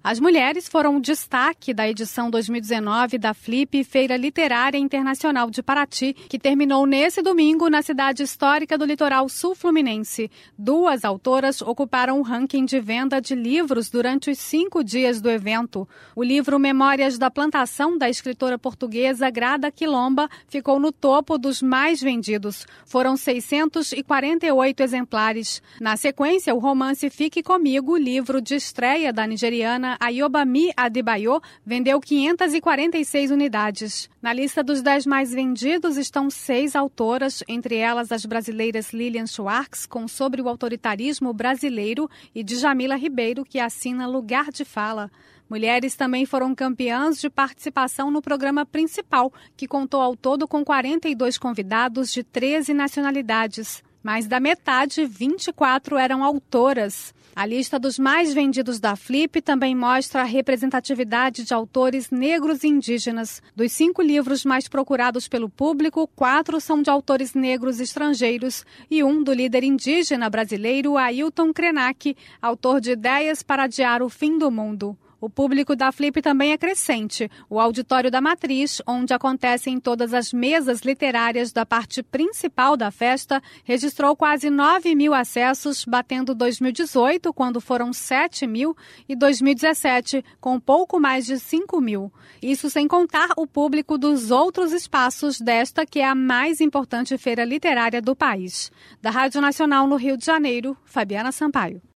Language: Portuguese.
As mulheres foram o destaque da edição 2019 da Flip, Feira Literária Internacional de Paraty, que terminou nesse domingo na cidade histórica do litoral sul-fluminense. 2 autoras ocuparam o ranking de venda de livros durante os 5 dias do evento. O livro Memórias da Plantação, da escritora portuguesa Grada Quilomba, ficou no topo dos mais vendidos. Foram 648 exemplares. Na sequência, o romance Fique Comigo, livro de estreia da nigeriana Ayobami Adebayo, vendeu 546 unidades. Na lista dos 10 mais vendidos estão 6 autoras, entre elas as brasileiras Lilian Schwartz, com Sobre o Autoritarismo Brasileiro, e Djamila Ribeiro, que assina Lugar de Fala. Mulheres também foram campeãs de participação no programa principal, que contou ao todo com 42 convidados de 13 nacionalidades. Mais da metade, 24, eram autoras. A lista dos mais vendidos da Flip também mostra a representatividade de autores negros e indígenas. Dos 5 livros mais procurados pelo público, 4 são de autores negros estrangeiros e 1 do líder indígena brasileiro Ailton Krenak, autor de Ideias para Adiar o Fim do Mundo. O público da Flip também é crescente. O auditório da Matriz, onde acontecem todas as mesas literárias da parte principal da festa, registrou quase 9 mil acessos, batendo 2018, quando foram 7 mil, e 2017, com pouco mais de 5 mil. Isso sem contar o público dos outros espaços desta, que é a mais importante feira literária do país. Da Rádio Nacional no Rio de Janeiro, Fabiana Sampaio.